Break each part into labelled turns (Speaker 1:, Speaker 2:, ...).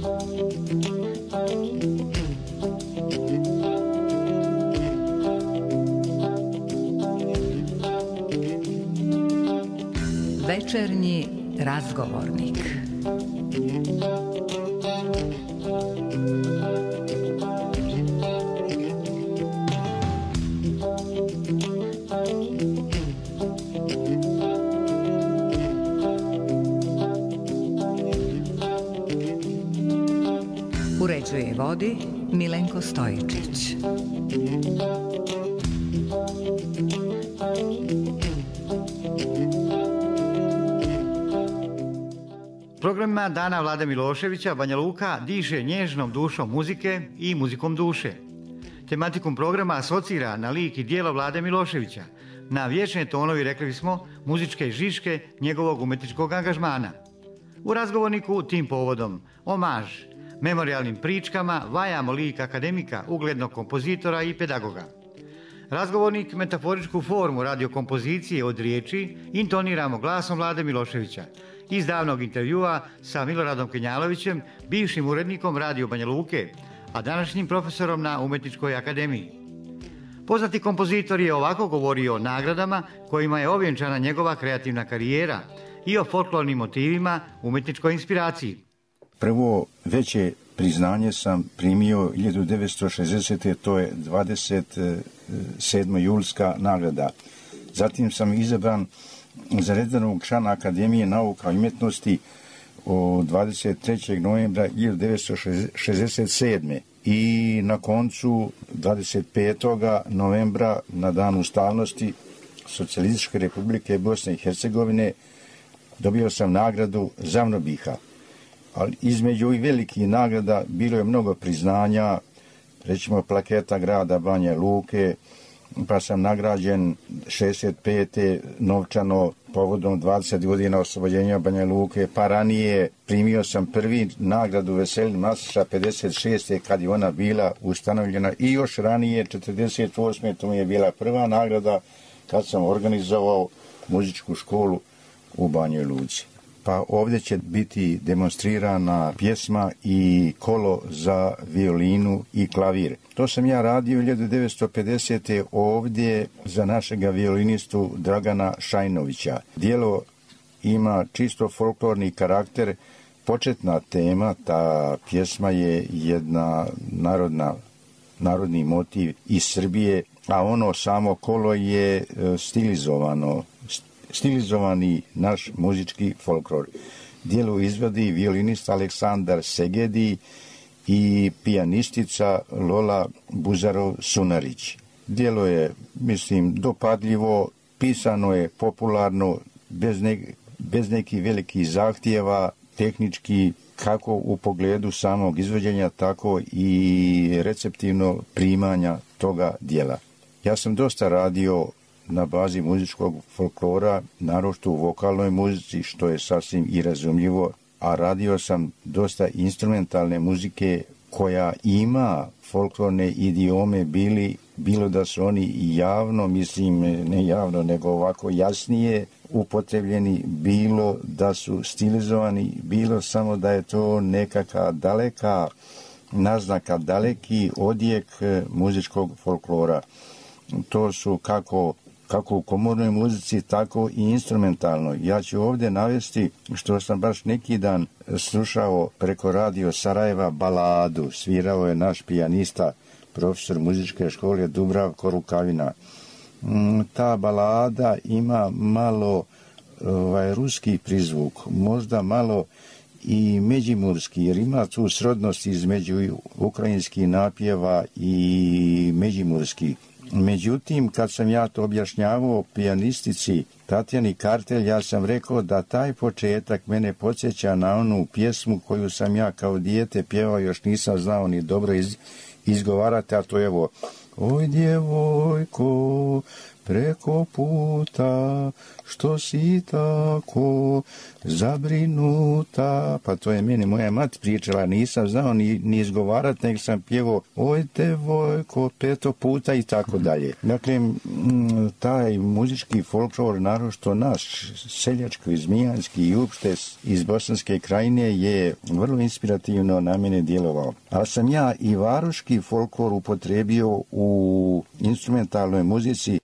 Speaker 1: Večernji razgovornik. Uređuje i vodi Milenko Stojičić.
Speaker 2: Programima Dana Vlade Miloševića Banja Luka diše nježnom dušom muzike i muzikom duše. Tematikum programa asocira na lik i djelo Vlade Miloševića, na vječne tonovi, rekli bismo, muzičke žiške njegovog umetničkog angažmana. U razgovorniku tim povodom omaž memorijalnim pričkama vajamo lik akademika, uglednog kompozitora i pedagoga. Razgovornik metaforičku formu radiokompozicije od riječi intoniramo glasom Vlade Miloševića iz davnog intervjua sa Miloradom Kenjalovićem, bivšim urednikom Radio Banja Luke, a današnjim profesorom na Umetničkoj akademiji. Poznati kompozitor je ovako govorio o nagradama kojima je ovjenčana njegova kreativna karijera i o folklornim motivima, umjetničkoj inspiraciji.
Speaker 3: Prvo veće priznanje sam primio 1960. to je 27. julska nagrada. Zatim sam izabran za redovnog člana Akademije nauka i umjetnosti od 23. novembra 1967. I na koncu 25. novembra na Dan ustavnosti Socijalističke republike Bosne i Hercegovine dobio sam nagradu Zavnobiha. Ali između ovih velikih nagrada bilo je mnogo priznanja, recimo plaketa grada Banja Luke, pa sam nagrađen 65. novčano povodom 20 godina oslobođenja Banja Luke, pa ranije primio sam prvi nagradu Veselin Masića 56. kad je ona bila ustanovljena i još ranije 48. to mi je bila prva nagrada kad sam organizovao muzičku školu u Banjoj Luci. Pa ovdje će biti demonstrirana pjesma i kolo za violinu i klavir. To sam ja radio 1950. ovdje za našega violinistu Dragana Šajnovića. Djelo ima čisto folklorni karakter. Početna tema, ta pjesma je jedna narodni motiv iz Srbije, a ono samo kolo je stilizovani naš muzički folklor. Djelo izvodi violinist Aleksandar Segedi i pijanistica Lola Buzarov-Sunarić. Djelo je, mislim, dopadljivo, pisano je popularno, bez nekih velikih zahtjeva, tehnički, kako u pogledu samog izvođenja, tako i receptivno primanja toga djela. Ja sam dosta radio na bazi muzičkog folklora, naročito u vokalnoj muzici, što je sasvim i razumljivo, a radio sam dosta instrumentalne muzike koja ima folklorne idiome, bilo da su oni javno, mislim ne javno, nego ovako jasnije upotrebljeni, bilo da su stilizovani, bilo samo da je to nekakva daleka naznaka, daleki odjek muzičkog folklora. To su kako u komornoj muzici, tako i instrumentalnoj. Ja ću ovdje navesti što sam baš neki dan slušao preko Radio Sarajeva baladu. Svirao je naš pijanista, profesor muzičke škole Dubravko Rukavina. Ta balada ima malo ruski prizvuk, možda malo i međimurski, jer ima tu srodnost između ukrajinskih napjeva i međimurski. Međutim, kad sam ja to objašnjavao pijanistici Tatjani Kartelj, ja sam rekao da taj početak mene podsjeća na onu pjesmu koju sam ja kao dijete pjevao, još nisam znao ni dobro izgovarati, a to je evo: Oj djevojko, preko puta, što si tako zabrinuta. Pa to je meni moja mati pričala, nisam znao ni izgovarat, nego sam pjevao oj devojko, 5 puta i tako dalje. Dakle, taj muzički folklor, naročito naš, seljački, zmijanski i uopšte iz Bosanske krajine je vrlo inspirativno na mene djelovao. Ali sam ja i varoški folklor upotrebio u instrumentalnoj muzici.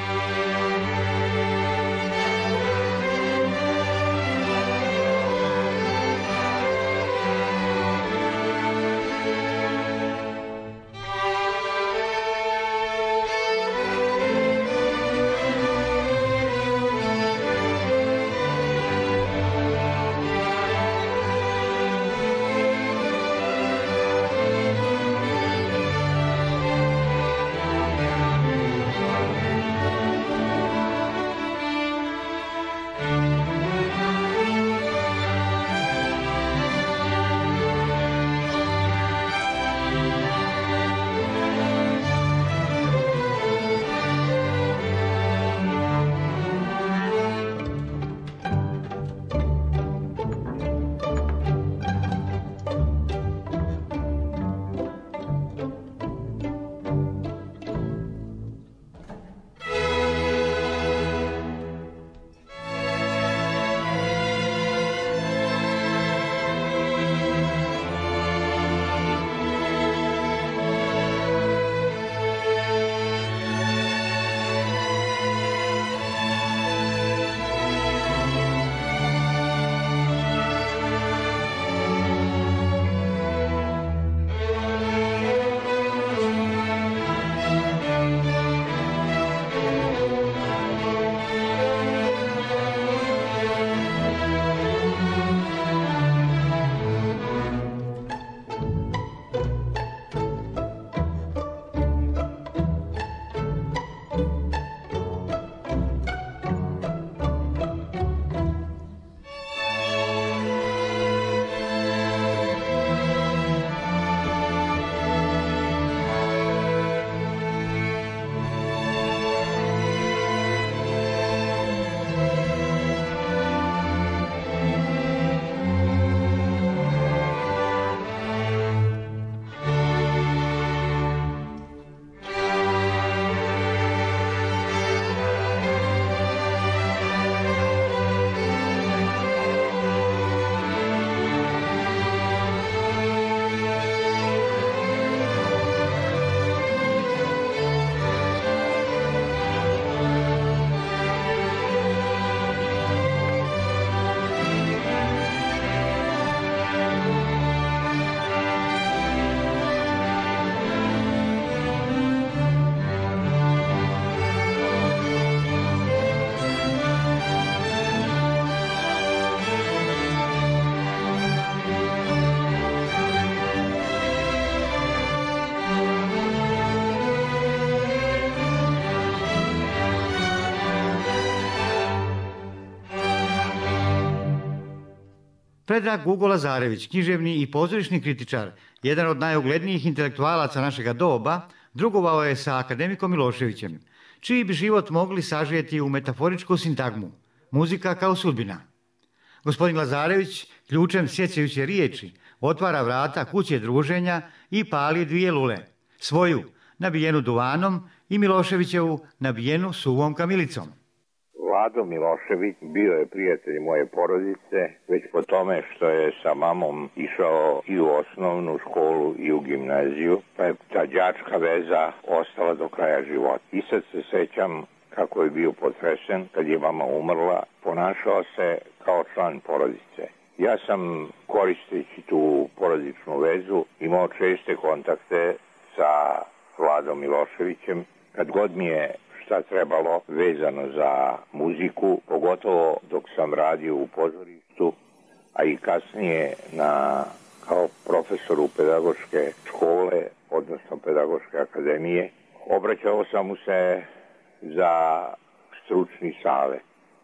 Speaker 2: Predrag Gugo Lazarević, književni i pozorišni kritičar, jedan od najuglednijih intelektualaca našega doba, drugovao je sa akademikom Miloševićem, čiji bi život mogli sažeti u metaforičku sintagmu, muzika kao sudbina. Gospodin Lazarević, ključem sjećajući riječi, otvara vrata kuće druženja i pali 2 lule, svoju nabijenu duvanom i Miloševićevu nabijenu suvom kamilicom.
Speaker 4: Vlado Milošević bio je prijatelj moje porodice, već po tome što je sa mamom išao i u osnovnu školu i u gimnaziju, pa je ta đačka veza ostala do kraja života. I sad se sećam kako je bio potresen kad je mama umrla, ponašao se kao član porodice. Ja sam, koristeći tu porodičnu vezu, imao česte kontakte sa Vladom Miloševićem, kad god mi je šta trebalo vezano za muziku, pogotovo dok sam radio u pozorištu, a i kasnije kao profesoru pedagoške škole, odnosno pedagoške akademije, obraćao sam mu se za stručni savet.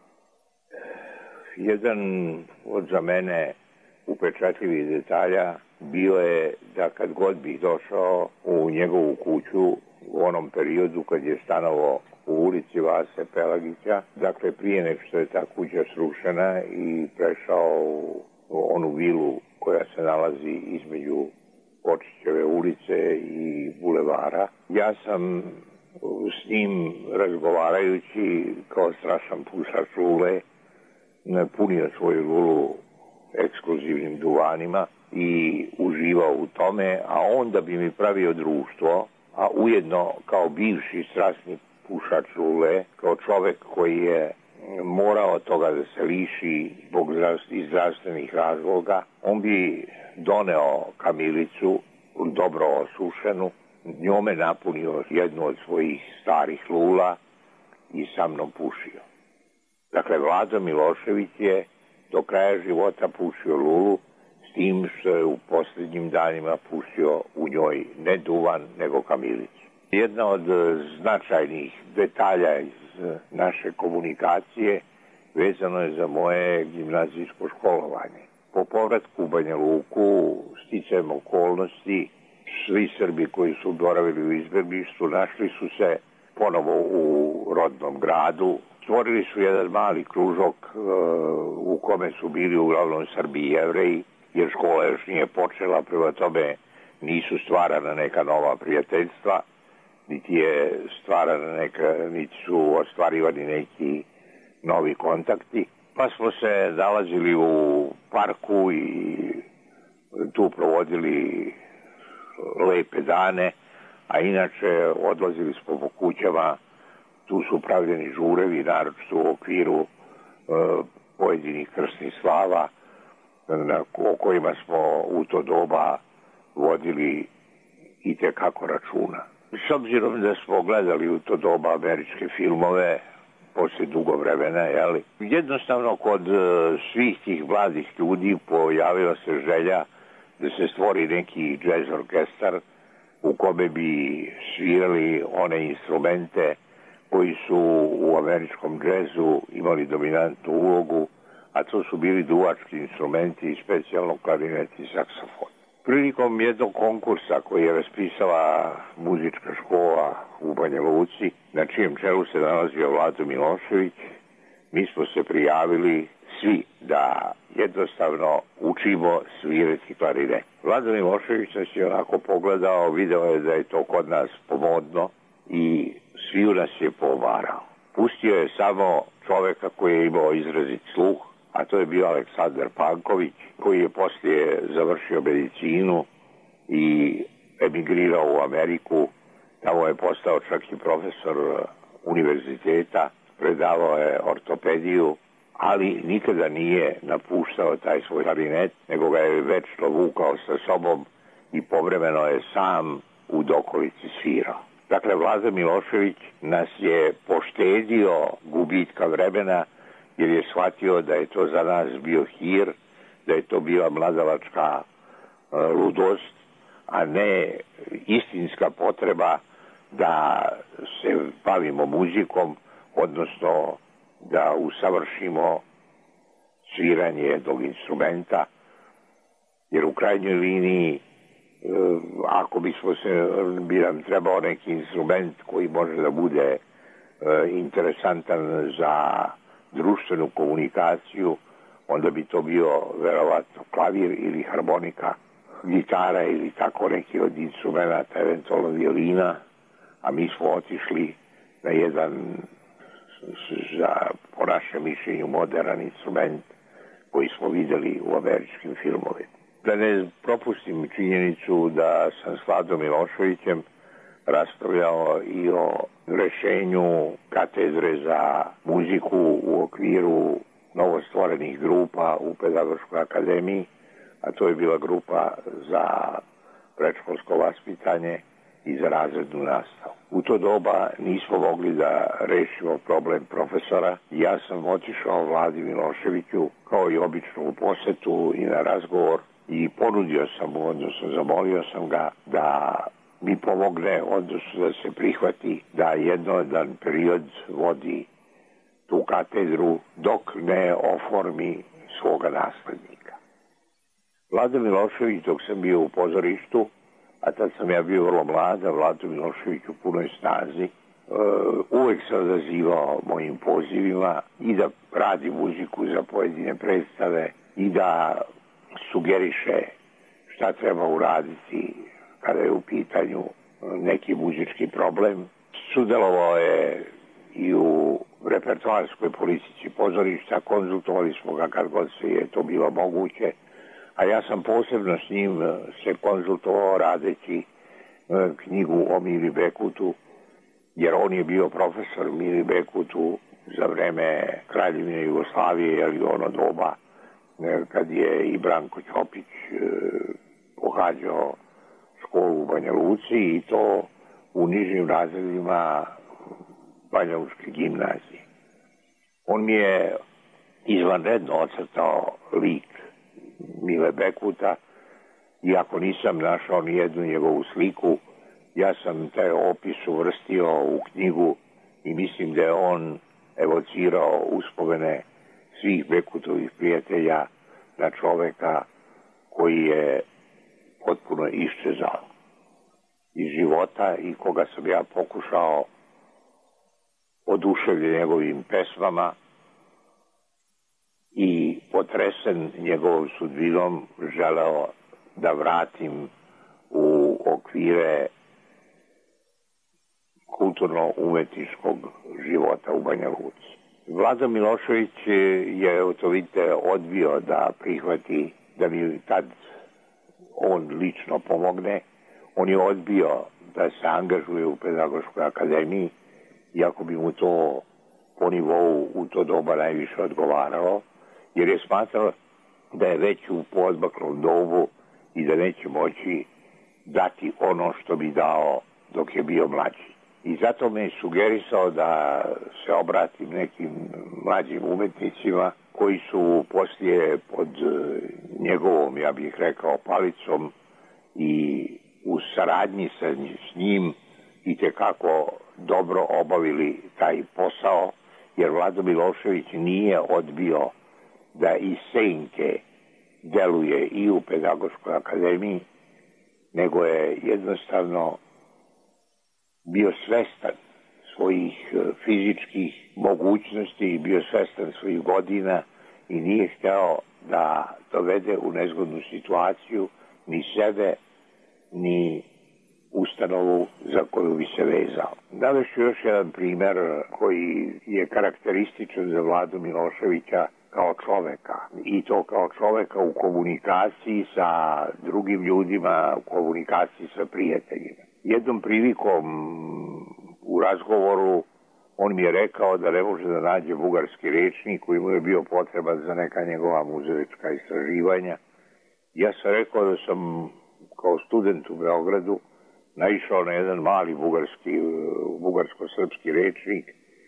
Speaker 4: Jedan od za mene upečatljivih detalja bio je da kad god bih došao u njegovu kuću u onom periodu kad je stanovao u ulici Vase Pelagića, dakle prije nego što je ta kuća srušena i prešao u onu vilu koja se nalazi između Kočićeve ulice i bulevara. Ja sam s njim razgovarajući kao strašan pušač lule punio svoju lulu ekskluzivnim duvanima i uživao u tome, a onda bi mi pravio društvo, a ujedno kao bivši strasni pušač lule, kao čovek koji je morao toga da se liši iz zdravstvenih razloga, on bi doneo kamilicu, dobro osušenu, njome napunio jednu od svojih starih lula i sa mnom pušio. Dakle, Vlado Milošević je do kraja života pušio lulu, s tim što je u posljednjim danima pušio u njoj ne duvan, nego kamilicu. Jedna od značajnih detalja iz naše komunikacije vezano je za moje gimnazijsko školovanje. Po povratku u Banja Luku, sticajem okolnosti, svi Srbi koji su boravili u izbeglištvu našli su se ponovo u rodnom gradu. Stvorili su jedan mali kružok u kome su bili uglavnom Srbi i Jevreji, jer škola još nije počela, prema tome nisu stvarana neka nova prijateljstva, niti su ostvarivani neki novi kontakti. Pa smo se nalazili u parku i tu provodili lepe dane, a inače odlazili smo po kućama, tu su pravljeni žurevi, naročito u okviru pojedinih krsnih slava, o kojima smo u to doba vodili itekako računa. S obzirom da smo gledali u to doba američke filmove, posle dugo vremena, jednostavno kod svih tih mladih ljudi pojavila se želja da se stvori neki džez orkestar u kome bi svirali one instrumente koji su u američkom džezu imali dominantnu ulogu, a to su bili duvački instrumenti i specijalno klarinet i saksofon. Prilikom jednog konkursa koji je raspisala muzička škola u Banja Luci, na čijem čelu se nalazio Vlado Milošević, mi smo se prijavili svi da jednostavno učimo svirati klarinet. Vlado Milošević nas je onako pogledao, video je da je to kod nas pomodno i sviju nas je povarao. Pustio je samo čoveka koji je imao izrazit sluh, a to je bio Aleksandar Panković, koji je poslije završio medicinu i emigrirao u Ameriku. Tamo je postao čak i profesor univerziteta, predavao je ortopediju, ali nikada nije napuštao taj svoj klarinet, nego ga je večno vukao sa sobom i povremeno je sam u dokolici svirao. Dakle, Vlado Milošević nas je poštedio gubitka vremena, jer je shvatio da je to za nas bio hir, da je to bila mladalačka ludost, a ne istinska potreba da se bavimo muzikom, odnosno da usavršimo sviranje jednog instrumenta, jer u krajnjoj liniji, ako bi nam trebao neki instrument koji može da bude interesantan za društvenu komunikaciju, onda bi to bio verovatno klavir ili harmonika, gitara ili tako neki od instrumenta, eventualno violina, a mi smo otišli na jedan, po našem mišljenju, modern instrument koji smo videli u američkim filmovima. Da ne propustim činjenicu da sam s Vladom Miloševićem raspravljao i o rešenju katedre za muziku u okviru novostvorenih grupa u Pedagoškoj akademiji, a to je bila grupa za predškolsko vaspitanje i za razrednu nastavu. U to doba nismo mogli da rešimo problem profesora. Ja sam otišao Vladi Miloševiću kao i obično u posetu i na razgovor i ponudio sam mu, odnosno zamolio sam ga da mi pomogne, odnosno da se prihvati da jedan period vodi tu katedru dok ne oformi svoga naslednika. Vlado Milošević, dok sam bio u pozorištu, a tad sam ja bio vrlo mlada, Vlado Milošević u punoj snazi, uvek se odazivao mojim pozivima i da radi muziku za pojedine predstave i da sugeriše šta treba uraditi kada je u pitanju neki muzički problem. Sudelovao je i u repertoarskoj politici pozorišta, konzultovali smo ga kad god se je to bilo moguće, a ja sam posebno s njim se konzultovao radeći knjigu o Mili Bekutu, jer on je bio profesor Mili Bekutu za vreme Kraljevine Jugoslavije, ali ono doba kad je i Branko Ćopić pohađao školu u Banja Luci i to u nižim razredima Banja Lučke gimnazije. On mi je izvanredno ocrtao lik Mile Bekuta, iako nisam našao ni jednu njegovu sliku, ja sam taj opis uvrstio u knjigu i mislim da je on evocirao uspomene svih Bekutovih prijatelja na čoveka koji je potpuno iščezao iz života i koga sam ja pokušao oduševljen njegovim pesmama i potresen njegovom sudbinom želeo da vratim u okvire kulturno-umetničkog života u Banja Luci. Vlado Milošević je, to vidite, odbio da prihvati da mi tad on lično pomogne. On je odbio da se angažuje u Pedagoškoj akademiji, iako bi mu to po nivou u to doba najviše odgovaralo, jer je smatrao da je već u poodmaklom dobu i da neće moći dati ono što bi dao dok je bio mlađi. I zato me je sugerisao da se obratim nekim mlađim umetnicima koji su poslije pod njegovom, ja bih rekao, palicom i u saradnji s njim itekako dobro obavili taj posao, jer Vlado Milošević nije odbio da iz senke deluje i u Pedagoškoj akademiji, nego je jednostavno bio svestan svojih fizičkih mogućnosti i bio svestan svojih godina i nije hteo da dovede u nezgodnu situaciju ni sebe, ni ustanovu za koju bi se vezao. Navešću još jedan primer koji je karakterističan za Vladu Miloševića kao čoveka. I to kao čoveka u komunikaciji sa drugim ljudima, u komunikaciji sa prijateljima. Jednom prilikom u razgovoru on mi je rekao da ne može da nađe bugarski rečnik koji mu je bio potreban za neka njegova muzeološka istraživanja. Ja sam rekao da sam kao student u Beogradu naišao na jedan mali bugarsko-srpski rečnik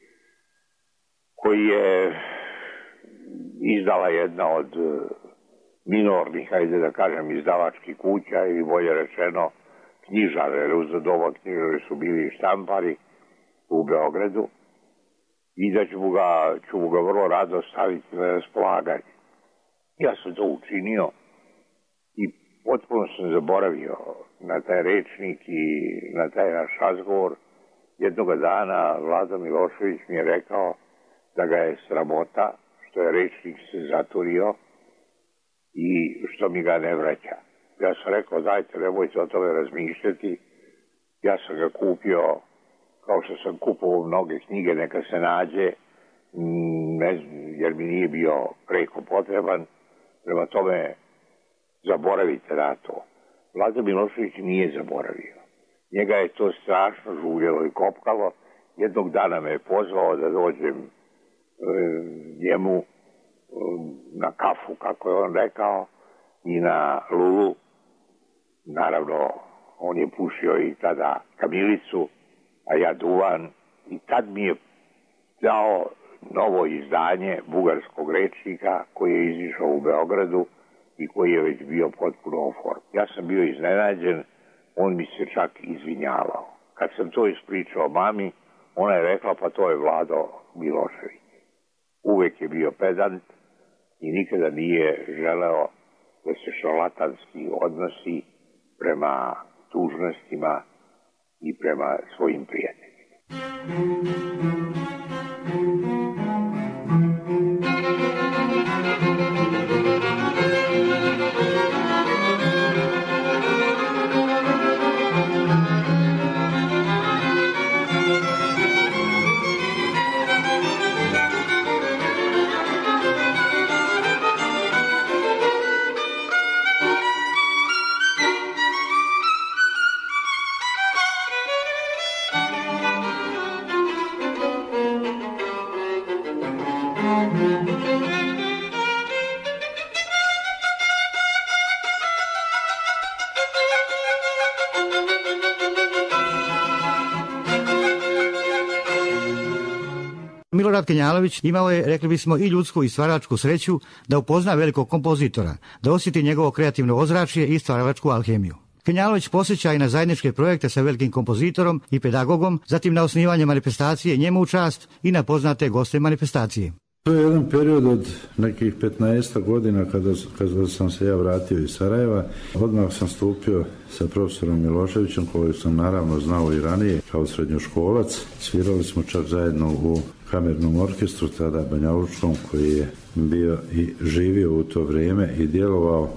Speaker 4: koji je izdala jedna od minornih, hajde da kažem, izdavačkih kuća ili bolje rečeno knjižare, jer uz doba knjižare su bili štampari u Beogradu i da ću mu ga vrlo rado staviti na raspolaganje. Ja sam to učinio i potpuno sam zaboravio na taj rečnik i na taj naš razgovor. Jednoga dana Vlado Milošević mi je rekao da ga je sramota što je rečnik se zaturio i što mi ga ne vraća. Ja sam rekao, dajte, nemojte o tome razmišljati. Ja sam ga kupio, kao što sam kupovao mnoge knjige, neka se nađe, jer mi nije bio preko potreban. Prema tome, zaboravite na to. Vlado Milošević nije zaboravio. Njega je to strašno žuljelo i kopkalo. Jednog dana me je pozvao da dođem njemu na kafu, kako je on rekao, i na lulu. Naravno, on je pušio i tada kamilicu, a ja duvan. I tad mi je dao novo izdanje bugarskog rečnika koji je izišao u Beogradu i koji je već bio potpuno oform. Ja sam bio iznenađen, on mi se čak izvinjavao. Kad sam to ispričao mami, ona je rekla, pa to je Vlado Milošević. Uvek je bio pedant i nikada nije želeo da se šarlatanski odnosi prema tužnostima i prema svojim prijateljima.
Speaker 2: Milorad Kenjalović imao je, rekli bismo, i ljudsku i stvaračku sreću da upozna velikog kompozitora, da osjeti njegovo kreativno ozračje i stvaralačku alhemiju. Kenjalović posjeća i na zajedničke projekte sa velikim kompozitorom i pedagogom, zatim na osnivanje manifestacije njemu u čast i na poznate goste manifestacije.
Speaker 5: To je jedan period od nekih 15 godina kada sam se ja vratio iz Sarajeva. Odmah sam stupio sa profesorom Miloševićem, kojeg sam naravno znao i ranije kao srednjoškolac. Svirali smo čak zajedno u kamernom orkestru, tada banjalučkom, koji je bio i živio u to vrijeme i djelovao.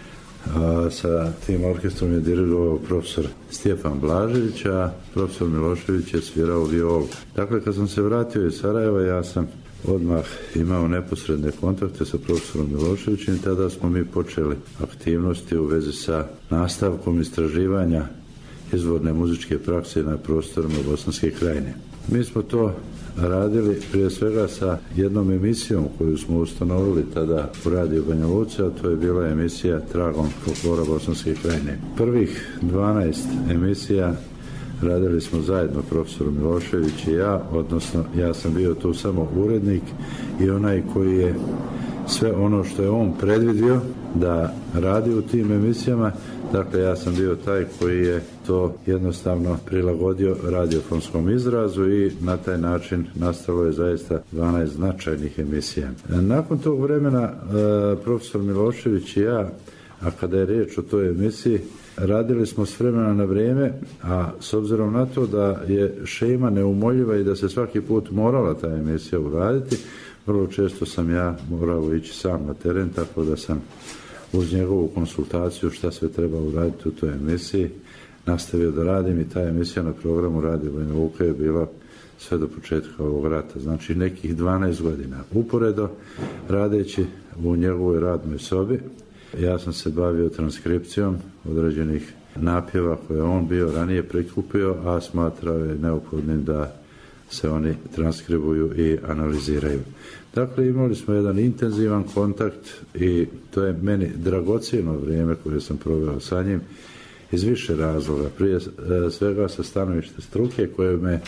Speaker 5: Sa tim orkestrom je dirigovao profesor Stjepan Blažević, a profesor Milošević je svirao violu. Dakle, kad sam se vratio iz Sarajeva, ja sam odmah imao neposredne kontakte sa profesorom Miloševićem i tada smo mi počeli aktivnosti u vezi sa nastavkom istraživanja izvorne muzičke prakse na prostorima Bosanske krajine. Mi smo to radili prije svega sa jednom emisijom koju smo ustanovili tada u Radio Banja Luci, a to je bila emisija Tragom folklora Bosanske krajine. Prvih 12 emisija radili smo zajedno, profesor Milošević i ja, odnosno ja sam bio tu samo urednik i onaj koji je sve ono što je on predvidio da radi u tim emisijama. Dakle, ja sam bio taj koji je to jednostavno prilagodio radiofonskom izrazu i na taj način nastalo je zaista 12 značajnih emisija. Nakon tog vremena profesor Milošević i ja, a kada je riječ o toj emisiji, radili smo s vremena na vrijeme, a s obzirom na to da je šema neumoljiva i da se svaki put morala ta emisija uraditi, vrlo često sam ja morao ići sam na teren, tako da sam uz njegovu konsultaciju šta sve treba uraditi u toj emisiji nastavio da radim i ta emisija na programu Radio Banja Luka je bila sve do početka ovog rata, znači nekih 12 godina. Uporedo radeći u njegovoj radnoj sobi, ja sam se bavio transkripcijom određenih napjeva koje on bio ranije prikupio, a smatrao je neophodnim da se oni transkribuju i analiziraju. Dakle, imali smo jedan intenzivan kontakt i to je meni dragocjeno vrijeme koje sam proveo sa njim iz više razloga. Prije svega sa stanovište struke koje me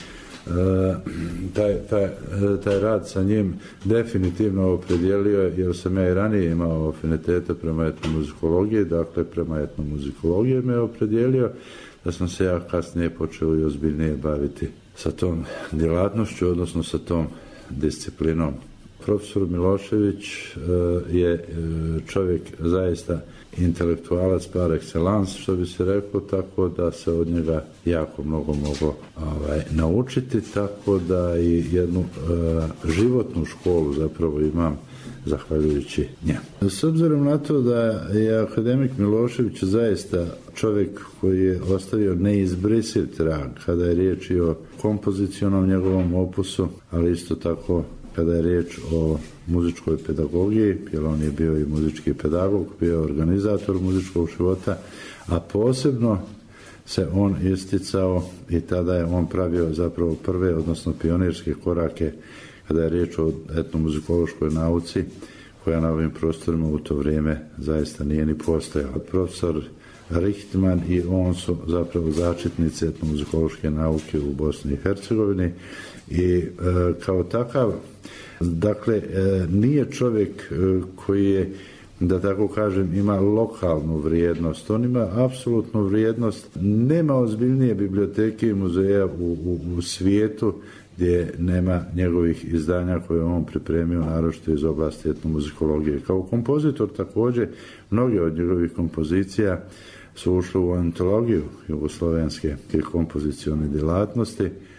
Speaker 5: taj rad sa njim definitivno opredijelio, jer sam ja i ranije imao afinitete prema etnomuzikologiji, dakle prema etnomuzikologiji me opredijelio da sam se ja kasnije počeo i ozbiljnije baviti sa tom djelatnošću, odnosno sa tom disciplinom. Profesor Milošević je čovjek zaista intelektualac par excellence, što bi se reklo, tako da se od njega jako mnogo moglo naučiti, tako da i jednu životnu školu zapravo imam zahvaljujući njemu. S obzirom na to da je akademik Milošević zaista čovjek koji je ostavio neizbrisiv trag kada je riječ i o kompozicionom njegovom opusu, ali isto tako kada je riječ o muzičkoj pedagogiji, jer on je bio i muzički pedagog, bio je organizator muzičkog života, a posebno se on isticao i tada je on pravio zapravo prve, odnosno pionirske korake kada je riječ o etnomuzikološkoj nauci, koja na ovim prostorima u to vrijeme zaista nije ni postojala. Profesor Richtman i on su zapravo začetnici etnomuzikološke nauke u Bosni i Hercegovini i kao takav, dakle, nije čovjek koji je, da tako kažem, ima lokalnu vrijednost. On ima apsolutnu vrijednost. Nema ozbiljnije biblioteke i muzeja u svijetu gdje nema njegovih izdanja koje on pripremio, naročito iz oblasti etnomuzikologije. Kao kompozitor također, mnoge od njegovih kompozicija su ušle u antologiju jugoslovenske kompozicione djelatnosti.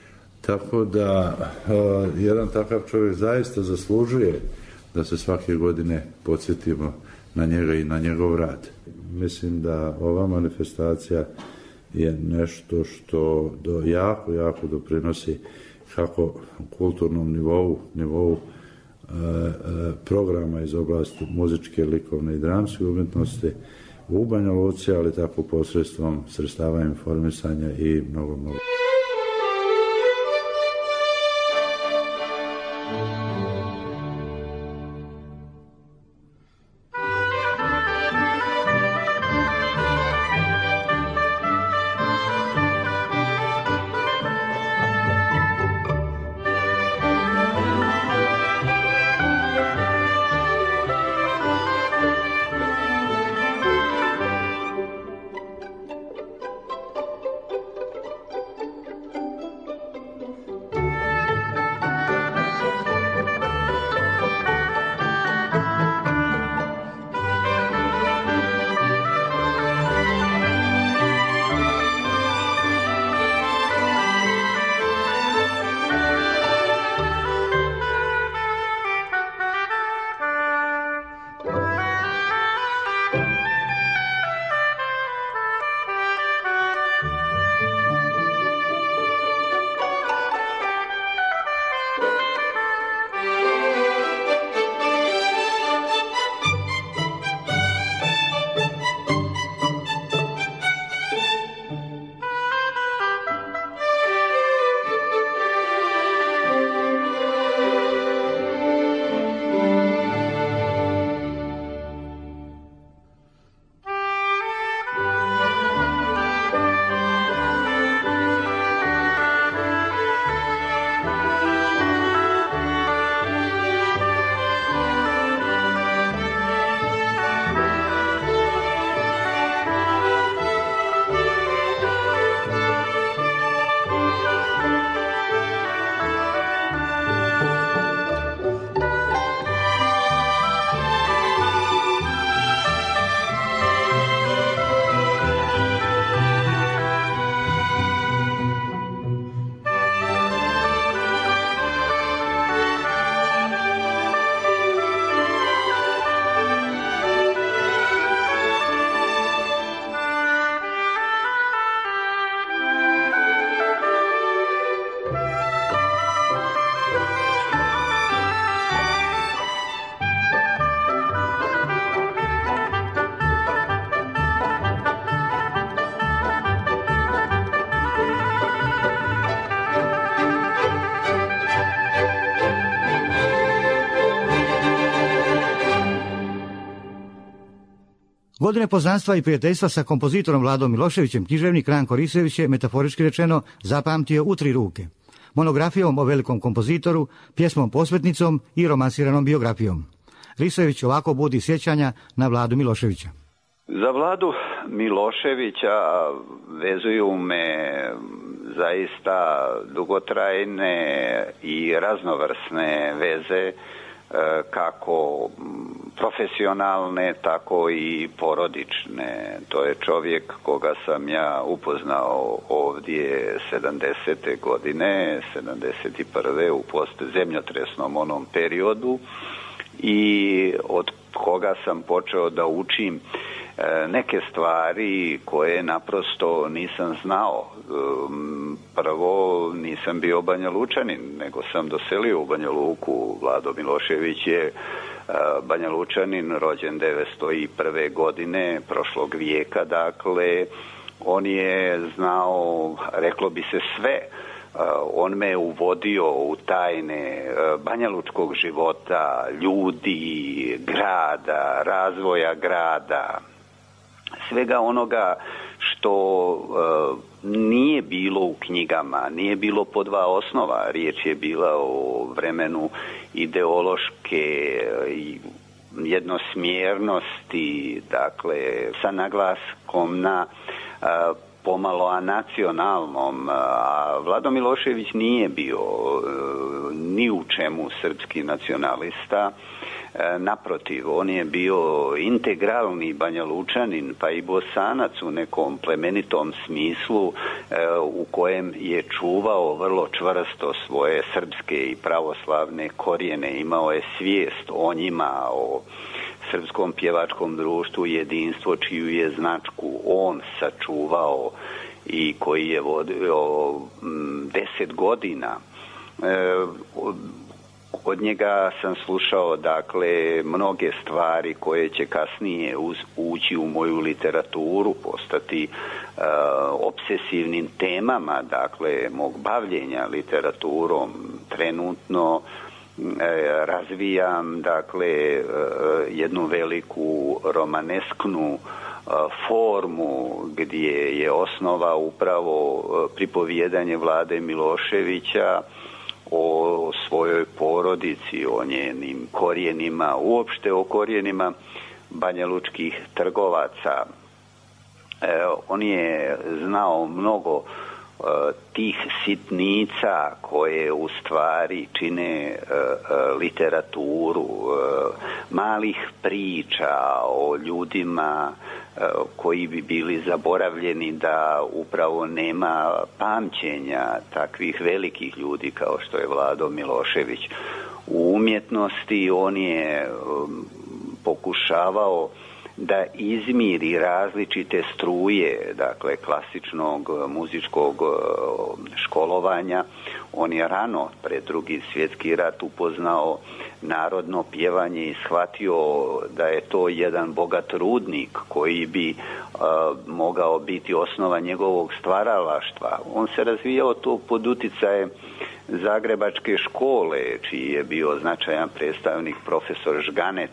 Speaker 5: Tako da jedan takav čovjek zaista zaslužuje da se svake godine podsjetimo na njega i na njegov rad. Mislim da ova manifestacija je nešto što jako doprinosi kako kulturnom nivou programa iz oblasti muzičke, likovne i dramske umjetnosti u Banja Luci, ali tako posredstvom sredstava informisanja i mnogo.
Speaker 2: Godine poznanstva i prijateljstva sa kompozitorom Vladom Miloševićem književnik Ranko Risojević je, metaforički rečeno, zapamtio u 3 ruke. Monografijom o velikom kompozitoru, pjesmom posvetnicom i romansiranom biografijom. Risojević ovako budi sjećanja na Vladu Miloševića.
Speaker 6: Za Vladu Miloševića vezuju me zaista dugotrajne i raznovrsne veze, kako profesionalne, tako i porodične. To je čovjek koga sam ja upoznao ovdje 70. godine, 71. u zemljotresnom onom periodu, i od koga sam počeo da učim neke stvari koje naprosto nisam znao. Prvo, nisam bio Banja Lučanin, nego sam doselio u Banja Luku. Vlado Milošević je Banja Lučanin, rođen 901. godine prošlog vijeka, dakle, on je znao, reklo bi se, sve. On me uvodio u tajne banjalučkog života, ljudi, grada, razvoja grada, svega onoga što nije bilo u knjigama, nije bilo po 2 osnova. Riječ je bila o vremenu ideološke jednosmjernosti, dakle, sa naglaskom na pomalo anacionalnom, a Vlado Milošević nije bio ni u čemu srpski nacionalista, Naprotiv, on je bio integralni Banja Lučanin, pa i Bosanac u nekom plemenitom smislu u kojem je čuvao vrlo čvrsto svoje srpske i pravoslavne korijene, imao je svijest o njima, o Srpskom pjevačkom društvu Jedinstvo, čiju je značku on sačuvao i koji je vodio 10 godina. Od njega sam slušao, dakle, mnoge stvari koje će kasnije ući u moju literaturu, postati obsesivnim temama, dakle, mog bavljenja literaturom. Trenutno razvijam, dakle, jednu veliku romanesknu formu gdje je osnova upravo pripovijedanje Vlade Miloševića o svojoj porodici, o njenim korijenima, uopšte o korijenima banjalučkih trgovaca. On je znao mnogo tih sitnica koje u stvari čine literaturu, malih priča o ljudima koji bi bili zaboravljeni, da upravo nema pamćenja takvih velikih ljudi kao što je Vlado Milošević. U umjetnosti on je pokušavao da izmiri različite struje, dakle, klasičnog muzičkog školovanja. On je rano, pred Drugi svjetski rat, upoznao narodno pjevanje i shvatio da je to jedan bogat rudnik koji bi mogao biti osnova njegovog stvaralaštva. On se razvijao to pod uticajem Zagrebačke škole, čiji je bio značajan predstavnik profesor Žganec.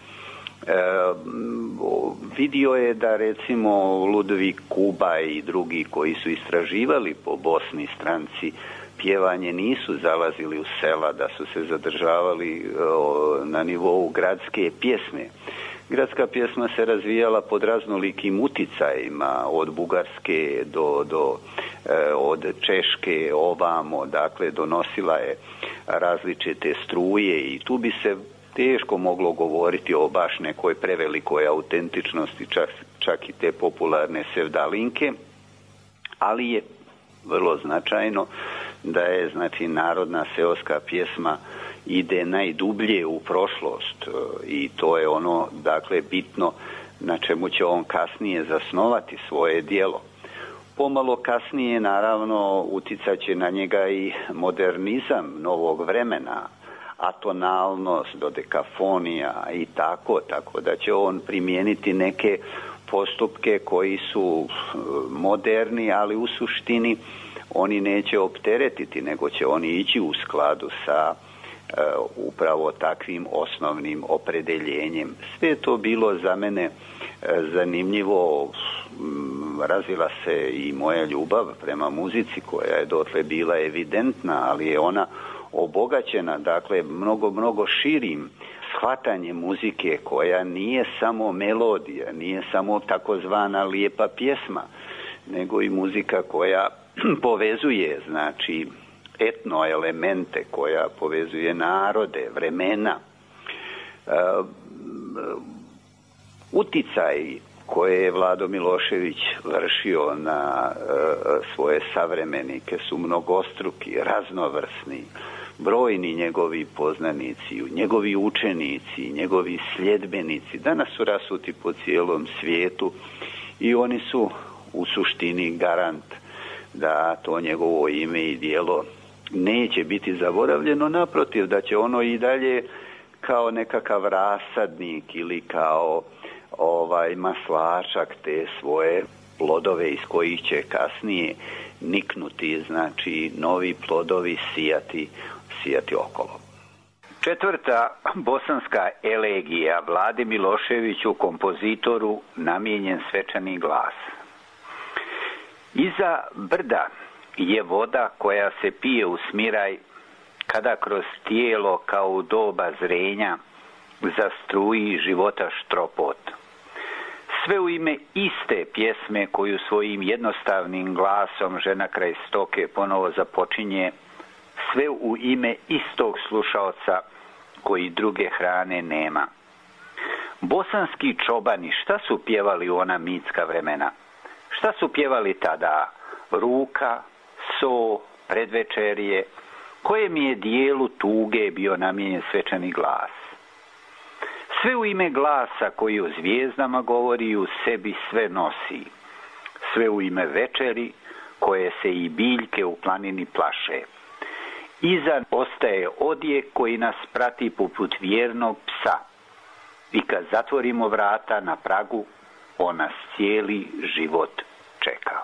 Speaker 6: Vidio je da, recimo, Ludvik Kuba i drugi koji su istraživali po Bosni stranci pjevanje nisu zalazili u sela, da su se zadržavali na nivou gradske pjesme. Gradska pjesma se razvijala pod raznolikim uticajima, od Bugarske od Češke ovamo, dakle, donosila je različite struje i tu bi se teško moglo govoriti o baš nekoj prevelikoj autentičnosti, čak i te popularne sevdalinke, ali je vrlo značajno da je, znači, narodna seoska pjesma ide najdublje u prošlost i to je ono, dakle, bitno na čemu će on kasnije zasnovati svoje djelo. Pomalo kasnije, naravno, uticat će na njega i modernizam novog vremena, atonalnost, dodekafonija i tako da će on primijeniti neke postupke koji su moderni, ali u suštini oni neće opteretiti, nego će oni ići u skladu sa upravo takvim osnovnim opredeljenjem. Sve je to bilo za mene zanimljivo. Razvila se i moja ljubav prema muzici, koja je dotle bila evidentna, ali je ona obogaćena, dakle, mnogo širim shvatanjem muzike, koja nije samo melodija, nije samo takozvana lijepa pjesma, nego i muzika koja povezuje, znači, etno elemente, koja povezuje narode, vremena. Uticaj koje je Vlado Milošević vršio na svoje savremenike su mnogostruki, raznovrsni, brojni njegovi poznanici, njegovi učenici, njegovi sljedbenici danas su rasuti po cijelom svijetu i oni su u suštini garant da to njegovo ime i djelo neće biti zaboravljeno, naprotiv, da će ono i dalje kao nekakav rasadnik ili kao maslačak te svoje plodove iz kojih će kasnije niknuti, znači, novi plodovi sijati okolo. 4. bosanska elegija Vladi Miloševiću, kompozitoru, namijenjen svečani glas. Iza brda je voda koja se pije u smiraj, kada kroz tijelo kao u doba zrenja zastruji života štropot. Sve u ime iste pjesme koju svojim jednostavnim glasom žena kraj stoke ponovo započinje, sve u ime istog slušaoca koji druge hrane nema. Bosanski čobani, šta su pjevali u ona mitska vremena? Šta su pjevali tada? Ruka, so, predvečerje, kojem je dijelu tuge bio namijenjen svečani glas. Sve u ime glasa koji o zvijezdama govori i u sebi sve nosi. Sve u ime večeri koje se i biljke u planini plaše. Iza ostaje odjek koji nas prati poput vjernog psa. I kad zatvorimo vrata na pragu, on nas cijeli život čeka.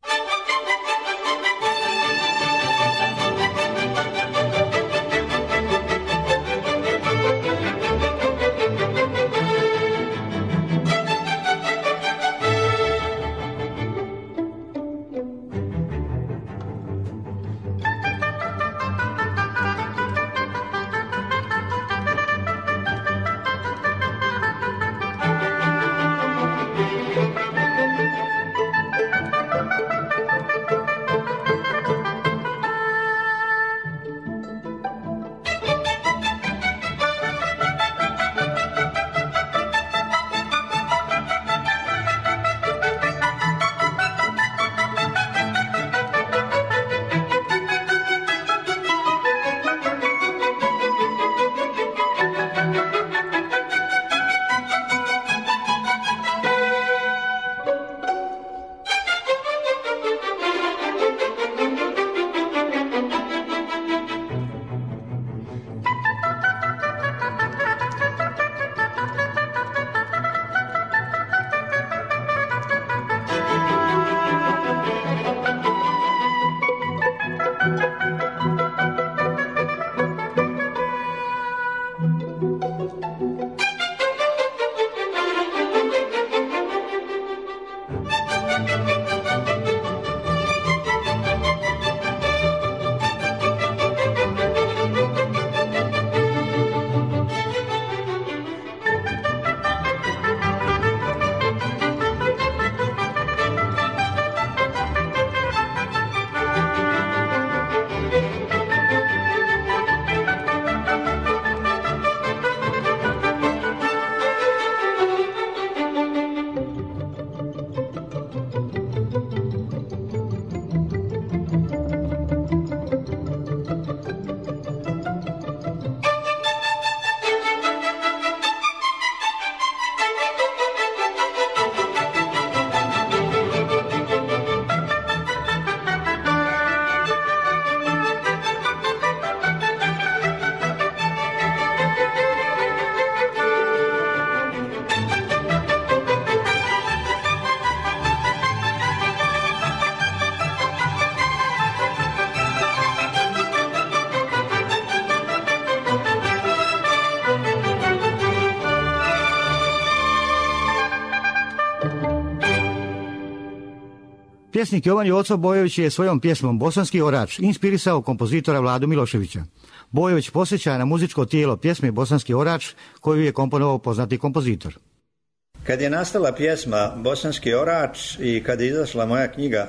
Speaker 2: Pjesnik Jovan Joco Bojović je svojom pjesmom Bosanski orač inspirisao kompozitora Vladu Miloševića. Bojović posjeća na muzičko tijelo pjesme Bosanski orač koju je komponovao poznati kompozitor.
Speaker 7: Kad je nastala pjesma Bosanski orač i kad je izašla moja knjiga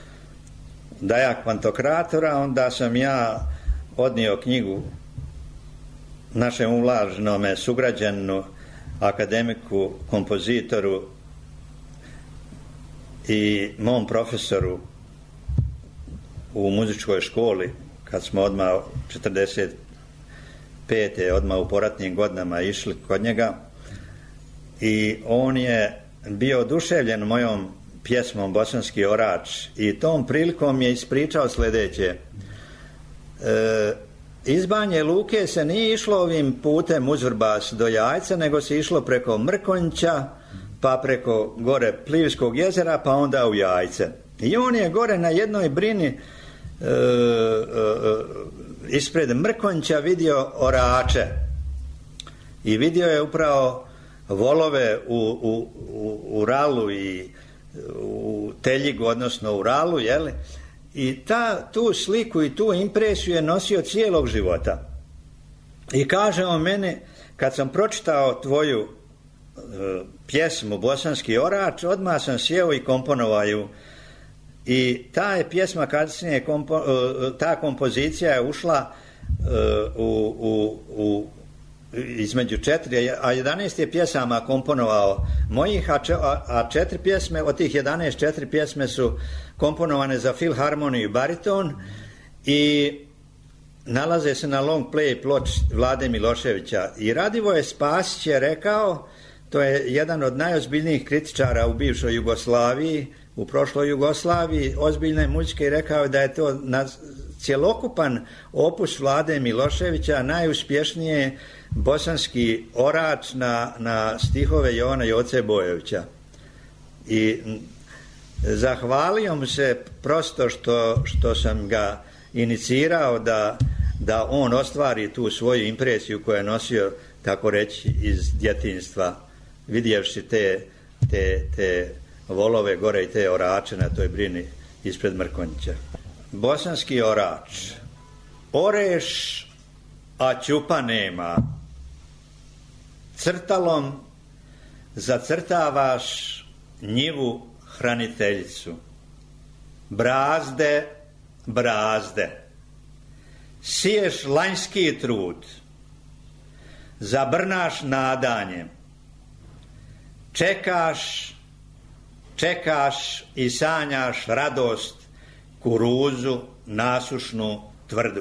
Speaker 7: Dajak Pantokratora, onda sam ja odnio knjigu našem uvlaženome sugrađanu, akademiku, kompozitoru i mom profesoru u muzičkoj školi, kad smo odmah 45. odmah u poratnim godinama išli kod njega, i on je bio oduševljen mojom pjesmom Bosanski orač i tom prilikom je ispričao sljedeće. Iz Banje Luke se nije išlo ovim putem Uzvrbas do Jajca, nego se išlo preko Mrkonjića, pa preko gore Plivskog jezera, pa onda u Jajce. I on je gore na jednoj brini ispred Mrkonjića vidio orače i vidio je upravo volove u Ralu i u Teljigu, odnosno u Ralu, jeli? I tu sliku i tu impresiju je nosio cijelog života. I kaže on meni, kad sam pročitao tvoju pjesmu Bosanski orač, odmah sam sjeo i komponovao ju. I ta je pjesma kasnije, ta kompozicija je ušla u između 4, a 11 je pjesama komponovao mojih, a 4 pjesme, od tih 11, 4 pjesme su komponovane za filharmoniju i bariton i nalaze se na long play ploči Vlade Miloševića. I Radivoje Spasić je rekao, to je jedan od najozbiljnijih kritičara u bivšoj Jugoslaviji, u prošloj Jugoslaviji, ozbiljne muzike, i rekao je da je to cjelokupan opus Vlade Miloševića najuspješnije bosanski orač na stihove Jovana Joce Bojovića. I zahvalio mu se prosto što sam ga inicirao da on ostvari tu svoju impresiju koju je nosio, tako reći, iz djetinjstva, vidjevši te volove gore i te orače na toj brini ispred Mrkonjića. Bosanski orač. Oreš, a ćupa nema. Crtalom zacrtavaš njivu hraniteljicu. Brazde, brazde. Siješ lanjski trud. Zabrnaš nadanjem. Čekaš, čekaš i sanjaš radost, kuruzu nasušnu tvrdu.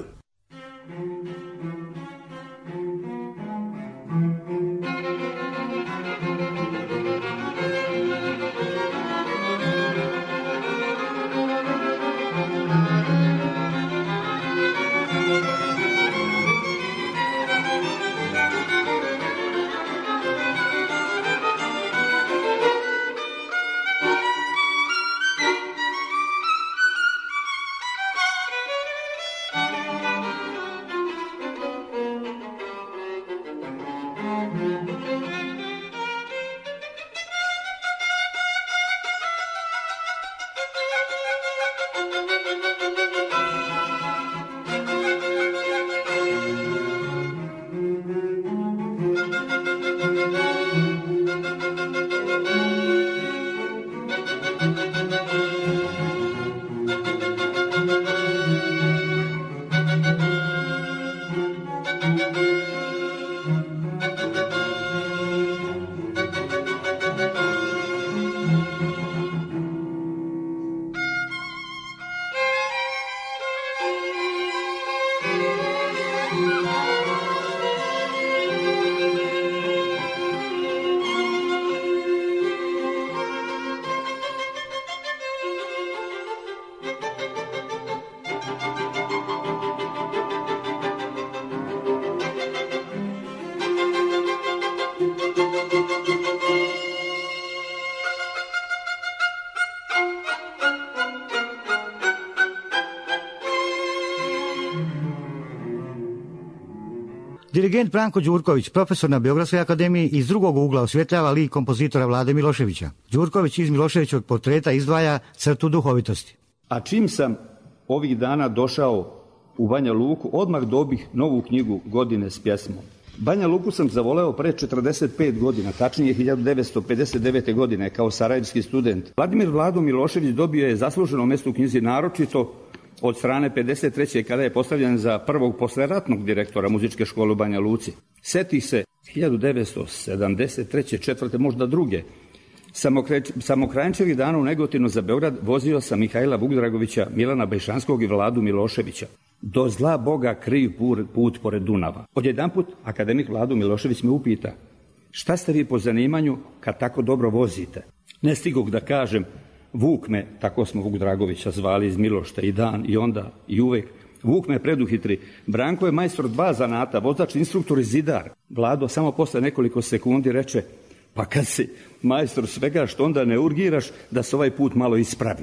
Speaker 2: Dirigent Branko Đurković, profesor na Beogradskoj akademiji, iz drugog ugla osvjetljava lik kompozitora Vlade Miloševića. Đurković iz Miloševićevog portreta izdvaja crtu duhovitosti.
Speaker 8: A čim sam ovih dana došao u Banja Luku, odmah dobih novu knjigu Godine s pjesmom. Banja Luku sam zavoleo pre 45 godina, tačnije 1959. godine, kao sarajevski student. Vladimir Vlado Milošević dobio je zasluženo mesto u knjizi, naročito od strane 53. kada je postavljen za prvog posleratnog direktora muzičke škole u Banja Luci. Setih se 1973. četvrte, možda druge, samokrajnčevih dana u Negotinu za Beograd vozio sam Mihajla Vukdragovića, Milana Bajšanskog i Vladu Miloševića. Do zla Boga kriv put pored Dunava. Odjedanput akademik Vlado Milošević me upita: šta ste vi po zanimanju kad tako dobro vozite? Ne stigog da kažem, Vuk me, tako smo Vuk Dragovića zvali iz Milošta, i dan, i onda, i uvek. Vuk me preduhitri. Branko je majstor 2 zanata, vozač, instruktor i zidar. Vlado samo posle nekoliko sekundi reče: pa kad si majstor svega, što onda ne urgiraš da se ovaj put malo ispravi?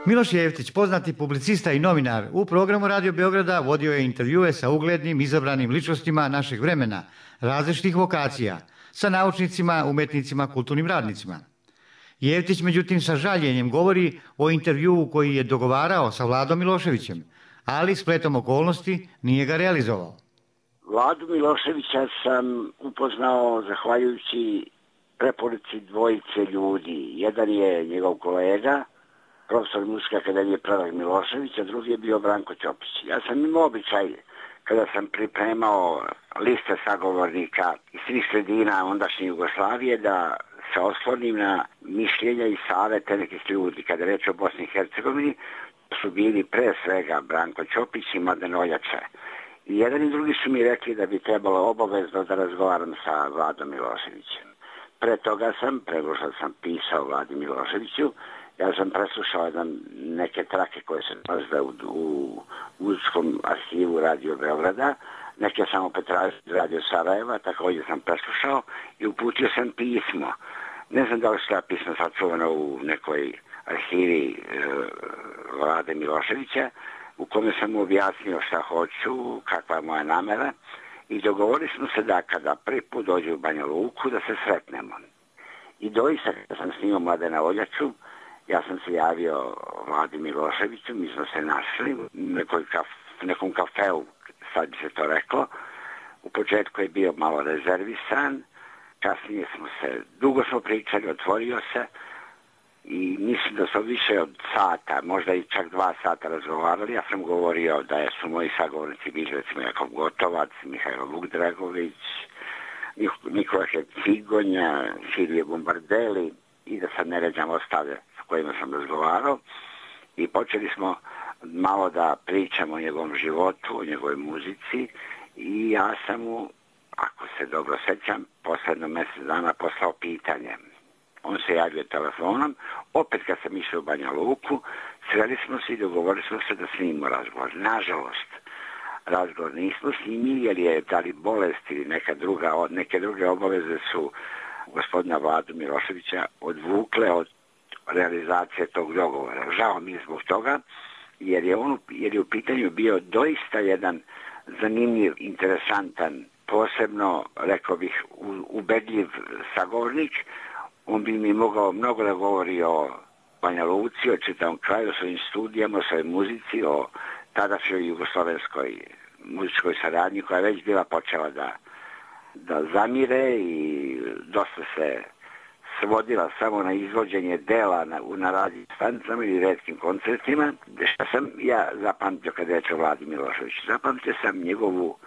Speaker 2: Miloš Jeftić, poznati publicista i novinar, u programu Radio Beograda vodio je intervjue sa uglednim izabranim ličnostima našeg vremena, različitih vokacija, sa naučnicima, umetnicima, kulturnim radnicima. Jeftić, međutim, sa žaljenjem govori o intervjuu koji je dogovarao sa Vladom Miloševićem, ali spletom okolnosti nije ga realizovao.
Speaker 9: Vladu Miloševića sam upoznao zahvaljujući preporuci dvojice ljudi. Jedan je njegov kolega, profesor Muzičke akademije Predrag Milošević, a drugi je bio Branko Ćopić. Ja sam imao običaj, kada sam pripremao liste sagovornika iz svih sredina ondašnje Jugoslavije, da se oslonim na mišljenja i savete nekih ljudi. Kada je reč o Bosni i Hercegovini, su bili pre svega Branko Ćopić i Mladen Oljača. I jedan i drugi su mi rekli da bi trebalo obavezno da razgovaram sa Vladom Miloševićem. Pre toga sam pisao Vladi Miloševiću. Ja sam preslušao neke trake koje se nalaze u muzičkom arhivu Radio Beograda, neke sam opet tražio iz Radio Sarajeva, također sam preslušao i uputio sam pismo. Ne znam da li se pismo sačuvano u nekoj arhivi Vlade Miloševića, u kome sam mu objasnio šta hoću, kakva je moja namera, i dogovorili smo se da kada prvi put dođe u Banja Luku da se sretnemo. I doista kada sam snimao Mladena Oljaču, ja sam se javio Vladi Miloševiću, mi smo se našli u nekom kafeu, sad bi se to reklo. U početku je bio malo rezervisan, kasnije dugo smo pričali, otvorio se i mislim da smo više od sata, možda i čak 2 sata razgovarali. Ja sam govorio da su moji sagovornici bili recimo Jakov Gotovac, Mihajlo Vukdragović, Nikola Cigonja, Silvije Bombardeli i da sad ne ređam ostale s kojima sam razgovarao. I počeli smo malo da pričamo o njegovom životu, o njegovoj muzici i ja sam mu, ako se dobro sećam, posledno mjesec dana poslao pitanje. On se javio telefonom, opet kad sam išao u Banja Luku, sreli smo se i dogovorili smo se da snimimo razgovor. Nažalost, razgovor nismo snimili jer je da li bolest ili neke druge obaveze su gospodina Vladu Miloševića odvukle od realizacije tog dogovora. Žao mi je zbog toga, jer je u pitanju bio doista jedan zanimljiv, interesantan, posebno, rekao bih, ubedljiv sagovornik. On bi mi mogao mnogo da govori o Banja Luci, o čitavom kraju, o svojim studijama, o svojoj muzici, o tadašnjoj jugoslovenskoj muzičkoj saradnji koja je već bila počela da zamire i dosta se svodila samo na izvođenje dela na radio stanicama ili retkim koncertima. Šta sam ja zapamtio kada je o Vladi Miloševiću? Zapamtio sam njegovu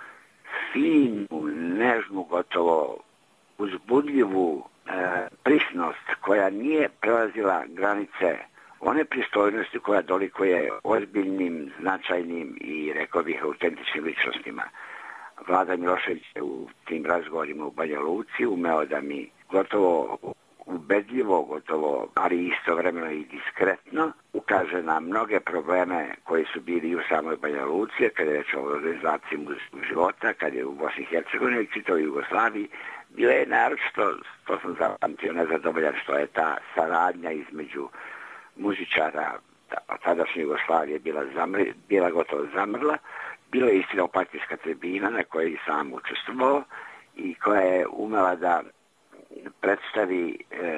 Speaker 9: finu, nežnu, gotovo uzbudljivu prisnost koja nije prelazila granice one pristojnosti koja dolikuje ozbiljnim, značajnim i, rekao bih, autentičnim ličnostima. Vlada Milošević je u tim razgovorima u Banja Luci umeo da mi gotovo ubedljivo, ali istovremeno i diskretno ukaže na mnoge probleme koji su bili u samoj Banja Luci, kada je reč o organizaciji muzičkog života, kada je u Bosni i Hercegovini i čitavoj Jugoslaviji. Bila je naročito, to sam zapamtio, nezadovoljan što je ta saradnja između muzičara tadašnje Jugoslavije bila gotovo zamrla. Bila je istina opatijska tribina na kojoj je sam učestvovao i koja je umela da predstavi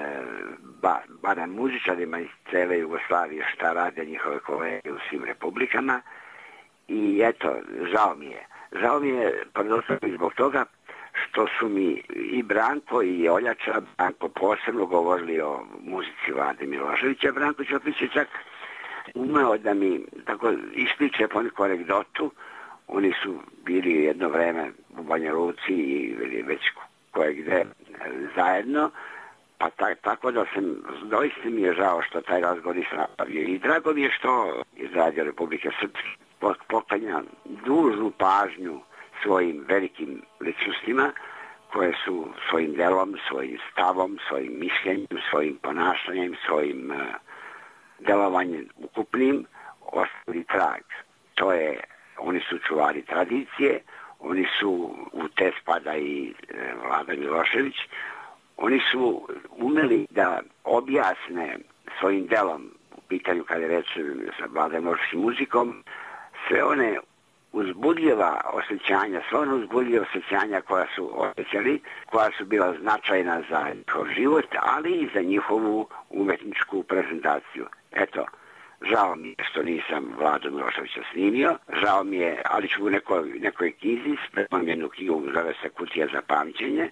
Speaker 9: barem muzičarima iz cele Jugoslavije šta rade njihove kolege u svim republikama. I eto, žao mi je predoslovno zbog toga što su mi i Branko i Oljača, Branko posebno govorili o muzici Vlade Miloševića. Branko Ćopić je čak umeo da mi tako ispriče poneku anegdotu. Oni su bili jedno vreme u Banja Luci i već koje gde zajedno, pa tako da doista mi je žao što taj razgovor nisam napravio. I drago mi je što iz Radio Republike Srpske poklanja dužnu pažnju svojim velikim ličnostima koje su svojim delom, svojim stavom, svojim mišljenjem, svojim ponašanjem, svojim delovanjem ukupnim ostavili trag. Oni su čuvari tradicije, oni su, u te spada i Vlada Milošević, oni su umeli da objasne svojim delom pitanju kada je reč sa Vladom Miloševićem muzikom, sve one uzbudljiva osjećanja, sva ona uzbudljiva osjećanja koja su osjećali, koja su bila značajna za njihov život, ali i za njihovu umetničku prezentaciju. Eto, žao mi je što nisam Vladu Miloševića snimio, žao mi je, ali ću u nekoj knjizi, spremam jednu knjigu, zove se Kutija za pamćenje,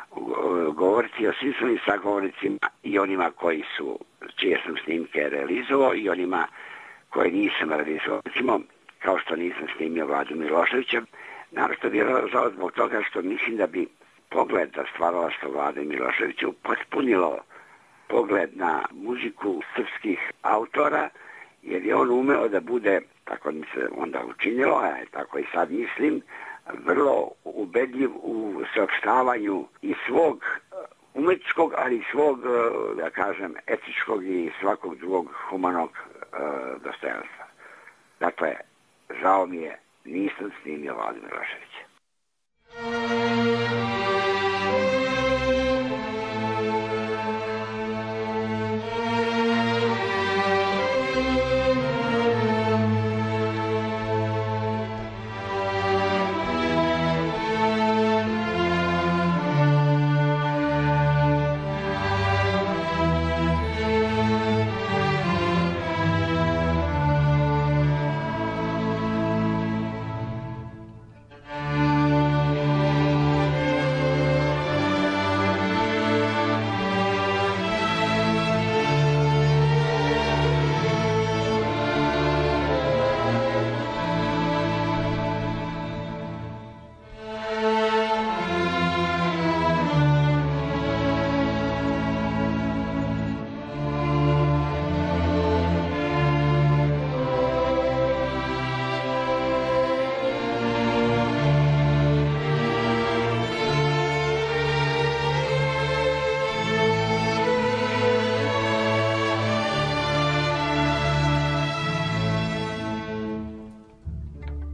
Speaker 9: govoriti o svim svojim sagovornicima i onima čije sam snimke realizovao i onima koje nisam realizovao. Recimo, kao što nisam snimio Vladu Miloševića, naravno bi žao zbog toga što mislim da bi pogled na stvaralaštvo Vlade Miloševiću potpunilo pogled na muziku srpskih autora, jer je on umeo da bude, tako mi se onda učinilo, a tako i sad mislim, vrlo ubedljiv u saopštavanju i svog umetničkog, ali i svog, da kažem, etičkog i svakog drugog humanog dostojanstva. Dakle, žao mi je, nisam snimio Vladu Miloševića.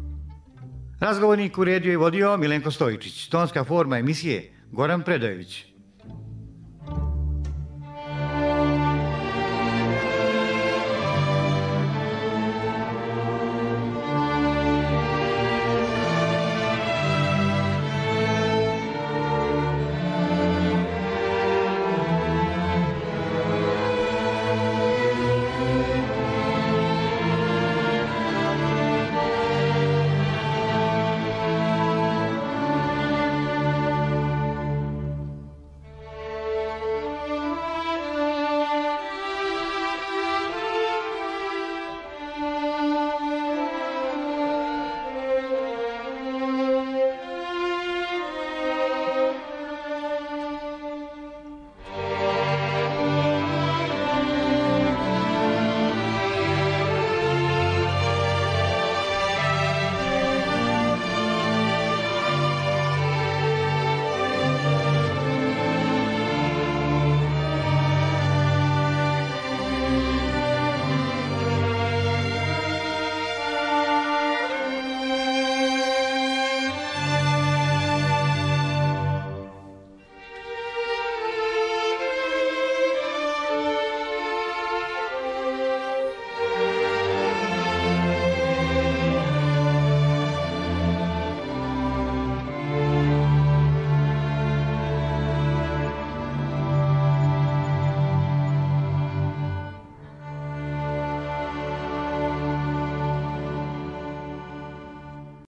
Speaker 2: Razgovornik uredio i vodio Milenko Stojičić. Tonska forma emisije Goran Predojević.